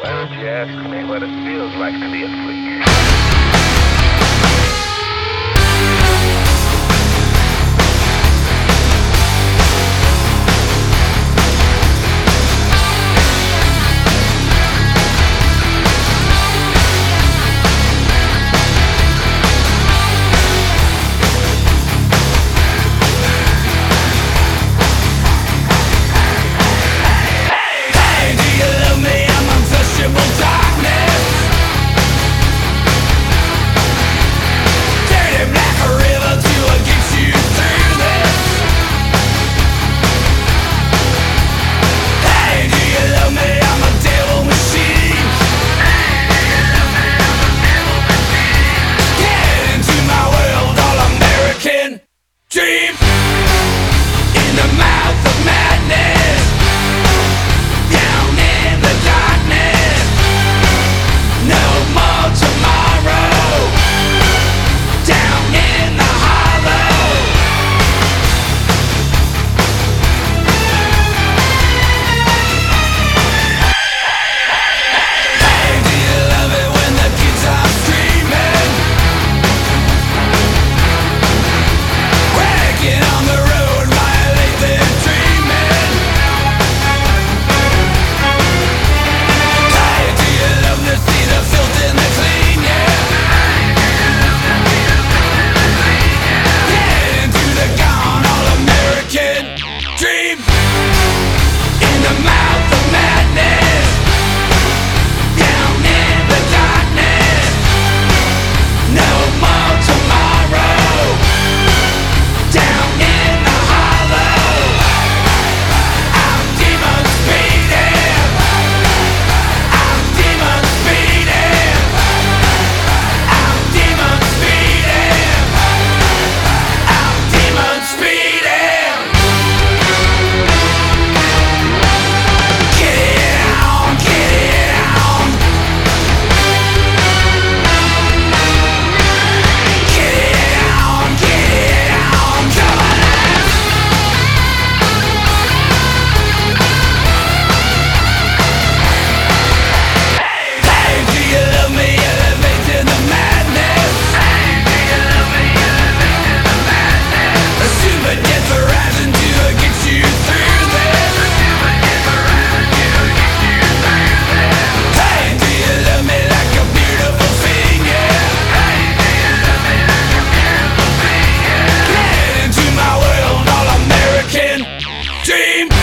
Why don't you ask me what it feels like to be a freak? Dream in the mouth of madness, down in the darkness, no more tomorrow, down in the hollow. Hey, do you love it when the kids are screaming? On the road, violate their dreaming. Hey, do you love to see the filth and the clean? Yeah. Get into the gone all-American dream. In the mouth of madness, down in the darkness, no more tomorrow, down in the hollow. I'm demon speeding. I'm demon speeding. I'm demon speeding. I'm demon speeding. Get it on, get it on. Get it on, get it on. Come on. Hey, do you love me? Elevate to the madness. Hey, do you love me? Elevate to the madness. Assume a death horizon to get you through this. Assume a death horizon to get you through this. Hey, do you love me like a beautiful thing? Yeah. Hey, do you love me like a beautiful thing? Yeah. Get into my world, all-American dream.